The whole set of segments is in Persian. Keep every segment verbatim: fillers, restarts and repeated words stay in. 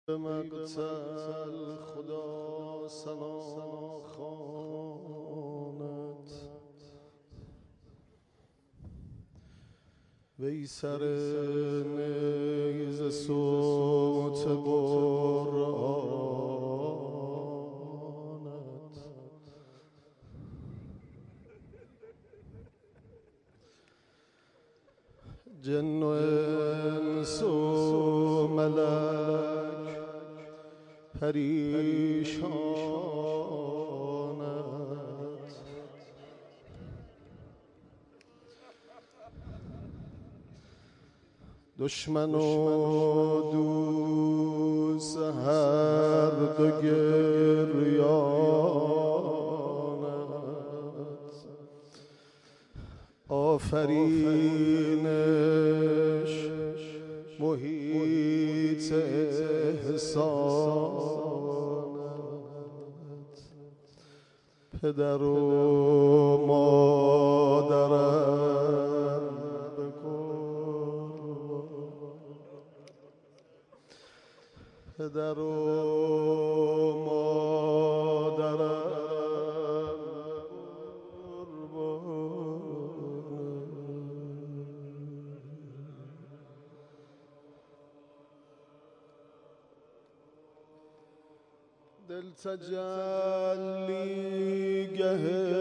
مقتل خدا سنا خواند وی سر نیز صوت قرآنت جن و انس و ملک پریشانت دشمن و دوست هر دو گریانت آفرینش محیط احسانت پدر و مادرم پدر و مادرم دل تجلی گه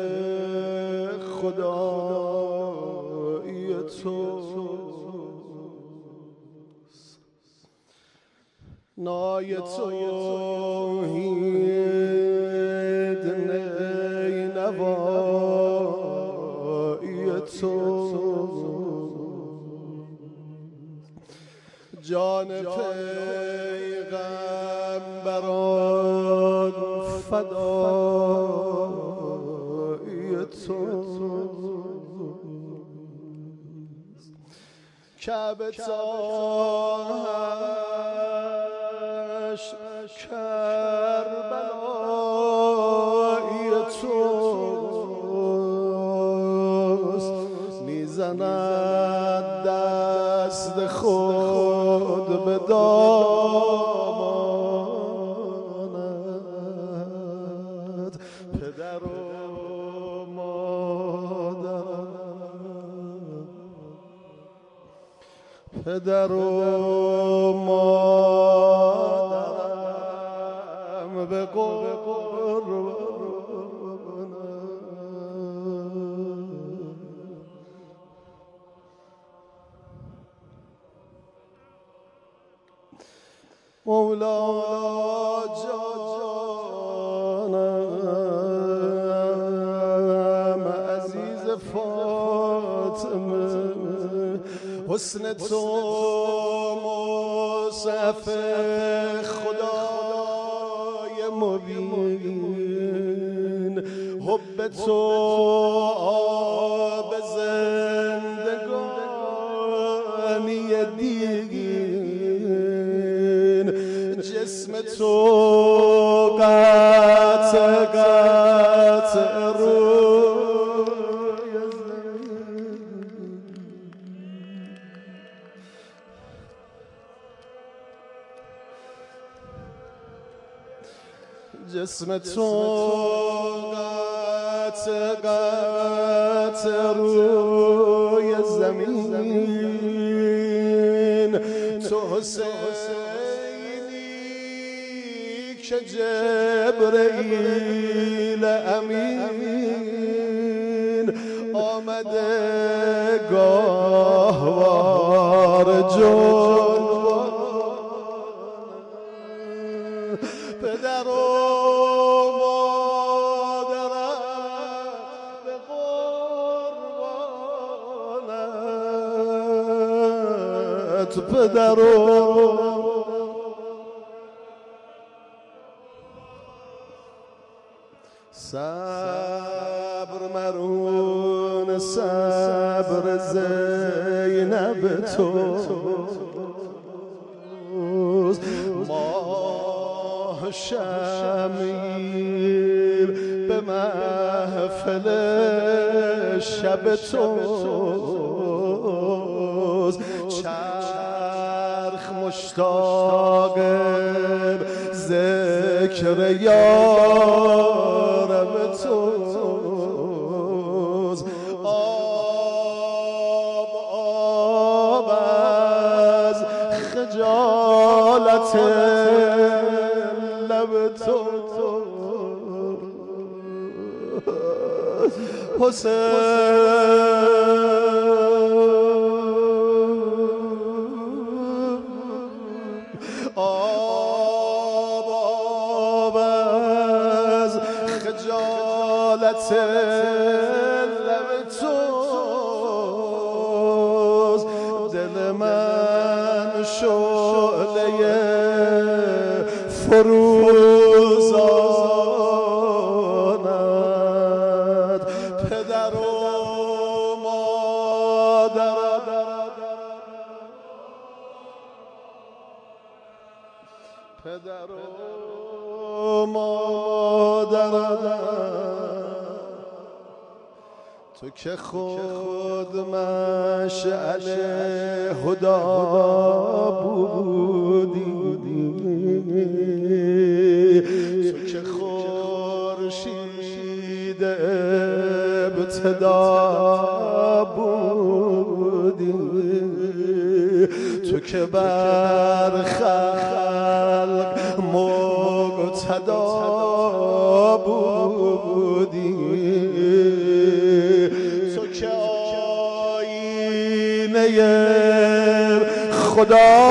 خدایی توست نای توحید نی نوایی توست جان پیغمبران فدایی توست کعبه تاهش کربلایی توست میزند دست خود به دامانت پدر و مادرم پدر و مادرم به قربانت مولا جانم عزیز فاطمه حسن تو مصحف خدای مبین حب تو آب زندگانی دیگین جسم تو قطع قطع روی زمین جسم تو قطع قطع روی زمین تو حسینی که جبرئیل امین آمده گاهوار جنبان پدر و مادرم به قربانت پدر و صبر مرون صبر زینب توست ماه شمیر به محفل شب توست چرخ مشتاق فکر یارم توز آب آب از خجالت لب توز حسین آب آب از خجالت لب توز دل من شعله فروزاند پدر و مادر پدر و مادرم تو که خود مشعل هدا بودی تو که خورشید ابتدا بودی تو که بر خلق مقتدا بودی تو که آینه خدا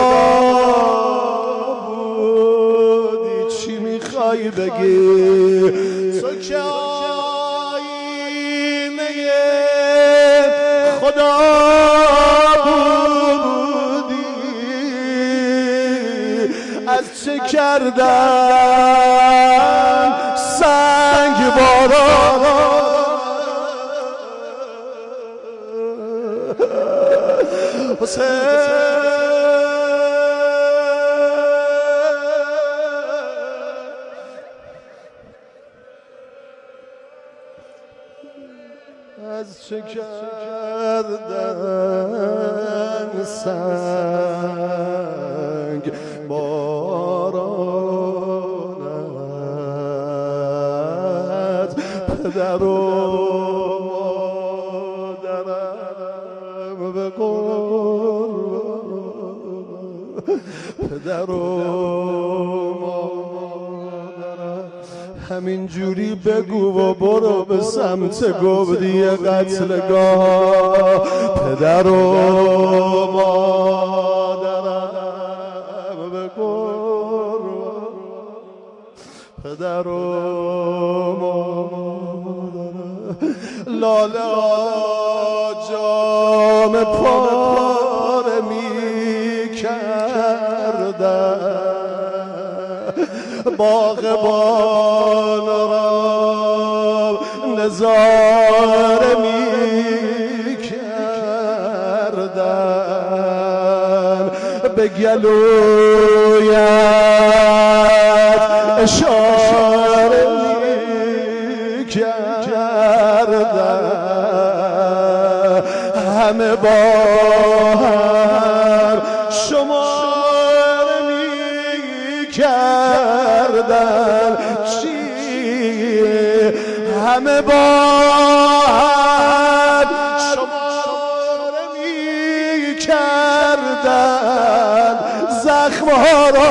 بودی چی میخوای بگی تو که آینه خدا از چه کردن سنگ باران حسین از چه کردن سنگ بارانت پدر و مادرم به قربان پدر و مادرم همین جوری بگو و برو به سمت گودی قتلگاه پدر و مادرم به قربان پدر و مادرم لاله جام پاره می کردن باغبان را نظاره می کردن به گلویت اشاره می کردن همه با هم شماره می کردن چی همه با هم شماره می کردن زخم‌ها را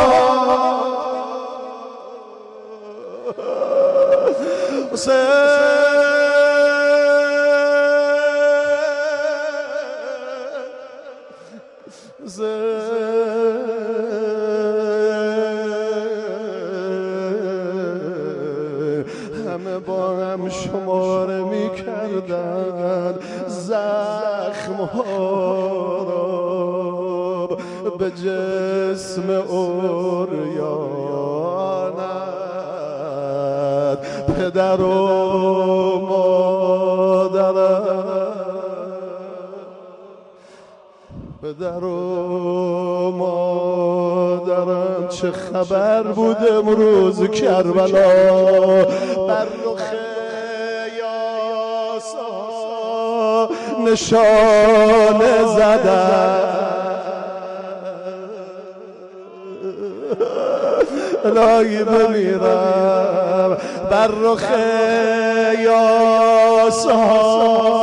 همه با هم شماره می کردن زخم‌ها را به جسم عریانت پدر و مادرم پدر و مادرم چه خبر بود امروز کربلا بر رخ یاسا نشانه زدن الهی بمیرم بر رخ یاسها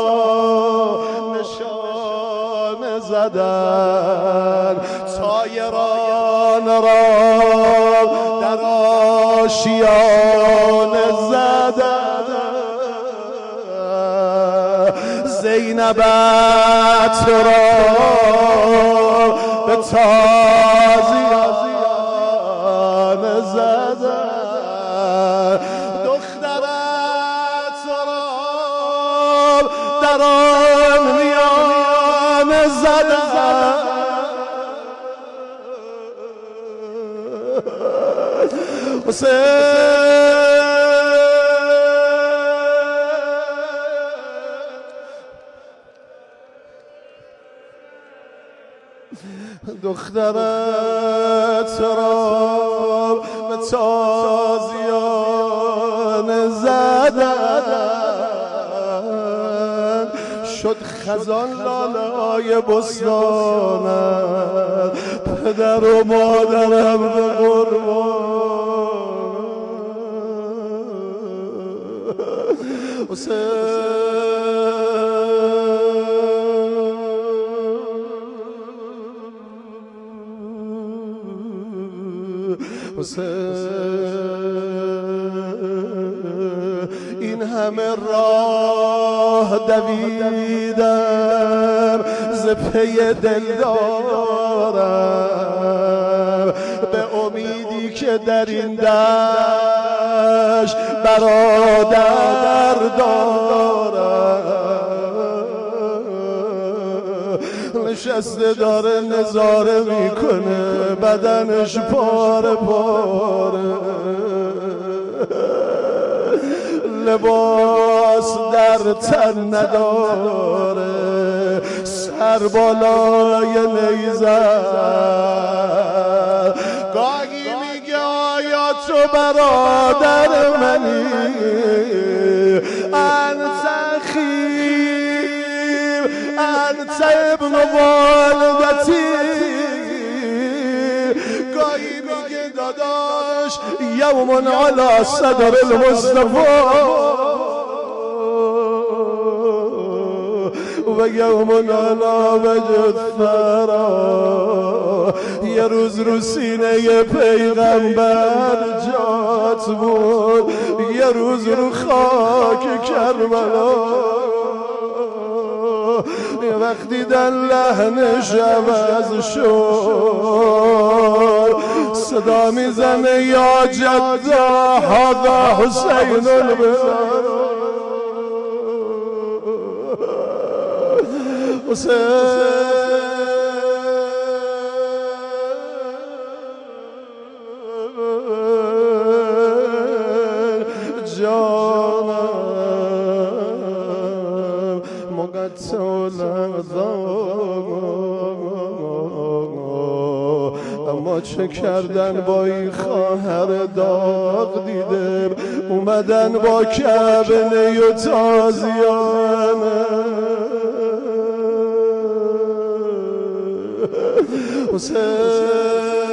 نشانه زدن طایران را در آشیانه زدن زینبت را به تازیانه زدن دخترت را در آن میانه زدن دخترت را به تازیانه زدن شد خزان لالای بستانت پدر و مادرم به قربان این همه راه دویدم ز پی دلدارم به امیدی که در این دشت برادر دارم نشسته داره نظاره میکنه بدنش پاره پاره لباس در تن نداره سر بالای نیزه گاهی میگه آیا تو برادر منی انت خیم انت ابن والدتی گاهی میگه داداش یوم علی صدر المصطفى و یوم علی وجه الثرى یه روز رو سینه پیغمبر جات بود یه روز رو خاک کربلا وقتی در لحنش عوض شد صدا میزنه یا جده هذا حسین البر حسین جانم مقطع اما چه کردن با این خواهر داغ دیدم اومدن با کعبه و تازیانه حسین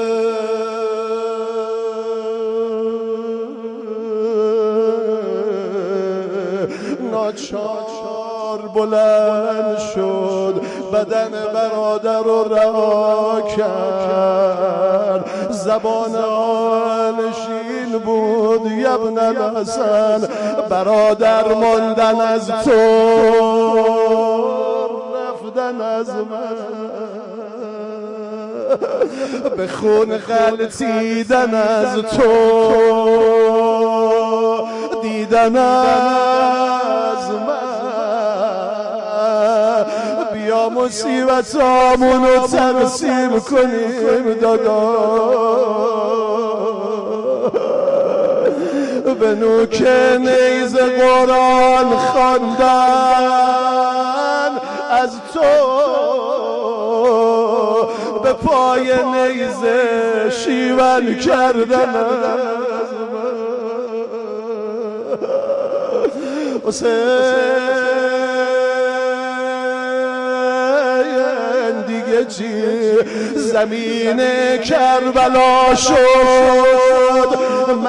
ناچار بلند شد بدن برادر رو رها کرد زبان آنشین بود ابن الحسن برادر ماندن از تو رفتن از من به خون غلطیدن از تو دیدن از من بیا مصیبت آمونو تقسیم کنیم دادا به نوک نیز قرآن خواندن از تو به پای نیزه شیون کردن از من حسین دیگه چی زمین کربلا شد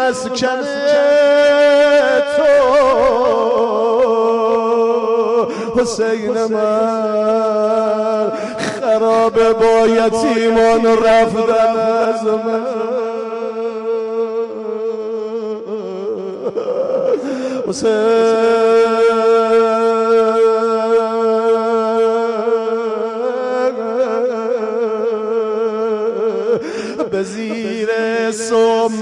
مسکن تو حسین من خراب با یتیمان رفتن از من حسین به زیر سم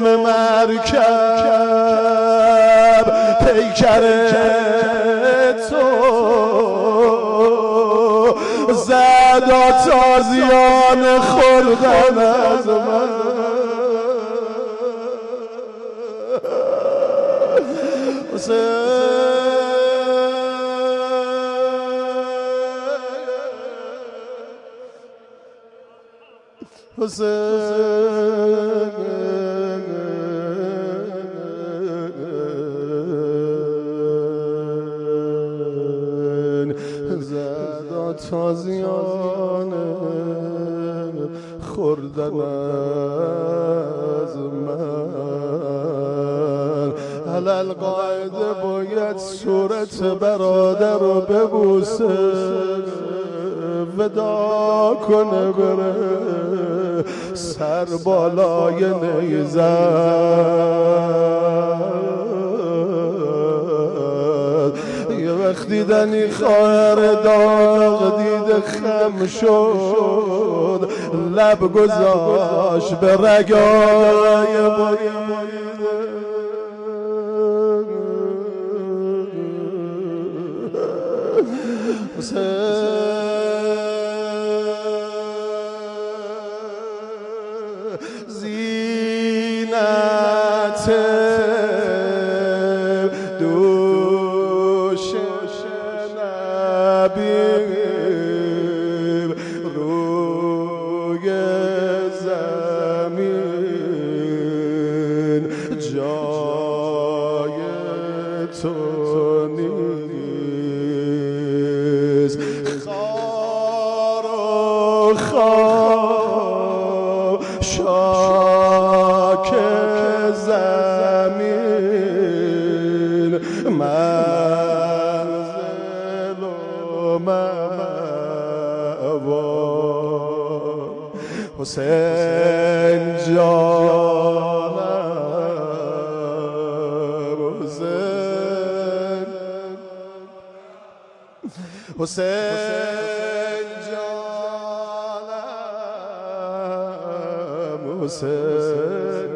مرکب پیکر تو زد تازیان خوردن از من حسین زد تازیان خوردن از من علل قاعده باید صورت برادر رو ببوسه ودا کنه بره سر بالای نیزد یه وقت دیدنی خواهر داغ دیده خم شد لب گذاشت به رگای بریده زینت دوش نبی روی زمین جای تو نیست خار و خار شاک زمین منزل و مأوا حسین جانم حسین حسین جانم حسین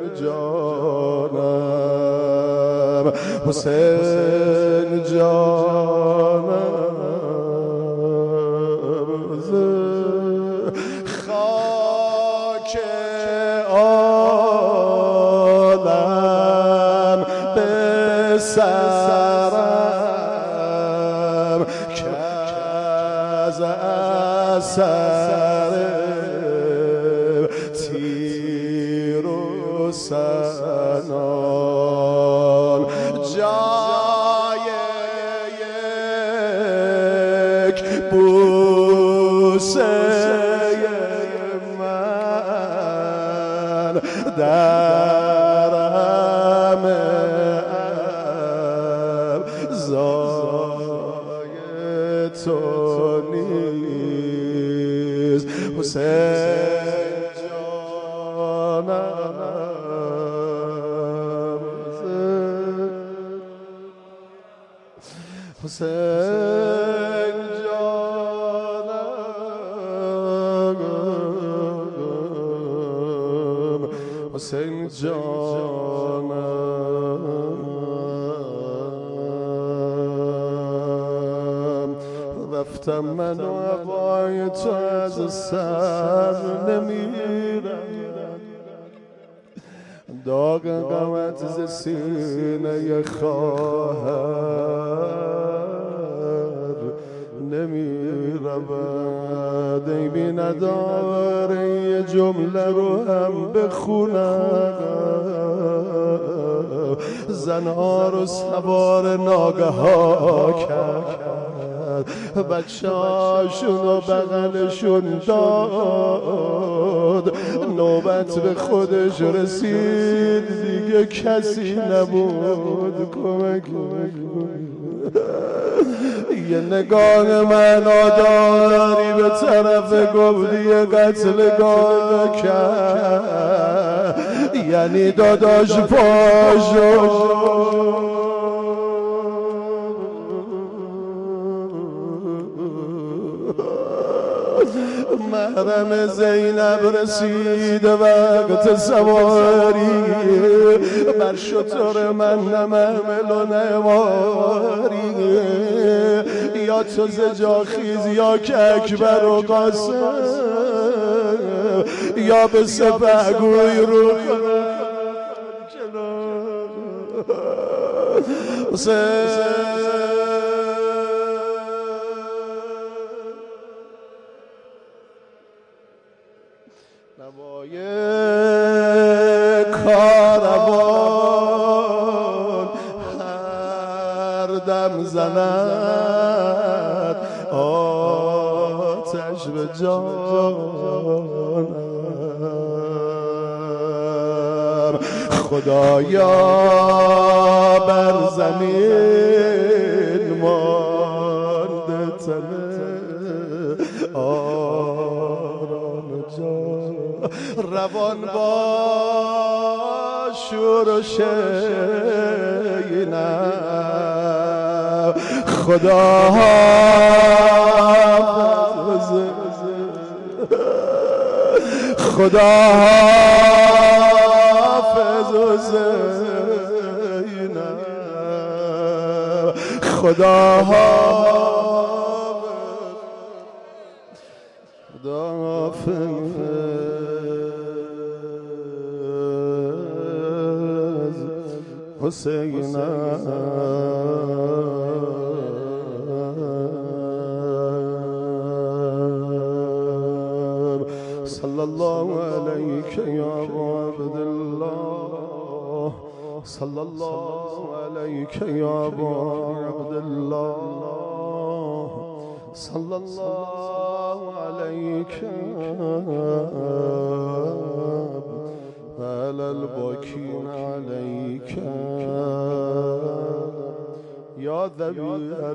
جانم حسین جانم خاک عالم به سرم که از اثر تیر و سنان جای یک بوسه من در همه ابزای تو نیست حسین جانم حسین جانم حسین جانم رفتم من و هوای تو از سر نمیرم داغ غمت ز سینه خواهر نمی رود ای بی نداره یه جمله رو هم بخونم زنها رو سوار ناگه ها کرد بچه هاشون و بغلشون داد نوبت به خودش رسید دیگه دیگه کسی نبود کمک یه نگاه منو داری به طرف گفتی قتل گاه کرد یعنی داداش پاشو محرم زینب رسید وقت سواری بر شتر من نمحمل و نواری یا تو زجا خیز یا که اکبر و قاسم یا به سپه گوی رو نوای کاروان هر دم زند آتش به جانم خدایا بر زمین مانده تنه آرام جان روان با شور و شینم خدا حافظ خدا حافظ زینب خدا حافظ خدا حافظ حسینم صلی الله علیک یا عبد الله صلی الله علیک یا عبد الله صلی الله علیک وعلى الباكين عليك يا ذوي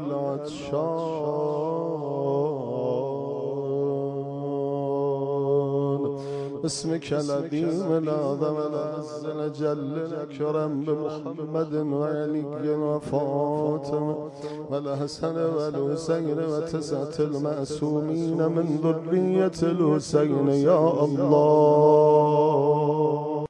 العطشان اسمك العظيم الأعظم العز الجل الأكرم بمحمد وعلي وفاطمة والحسن والحسين وتسعة المعصومين من ذرية الحسين يا الله